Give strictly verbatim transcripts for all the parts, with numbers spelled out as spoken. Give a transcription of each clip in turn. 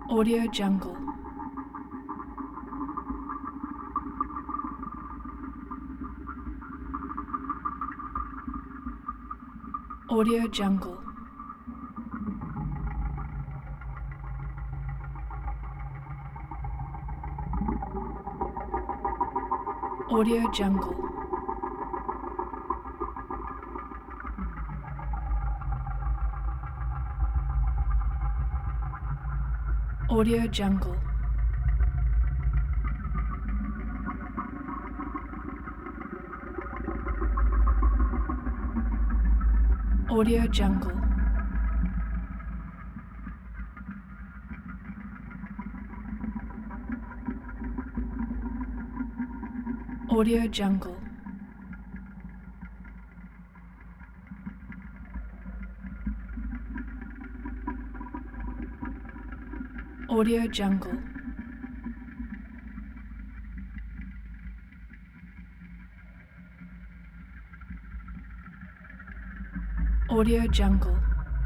Audio Jungle. Audio Jungle. Audio Jungle. Audio Jungle. Audio Jungle. Audio Jungle. Audio Jungle. Audio Jungle.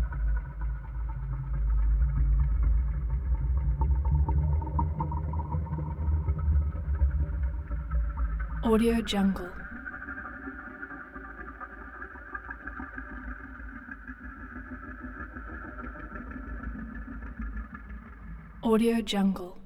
Audio Jungle. Audio Jungle.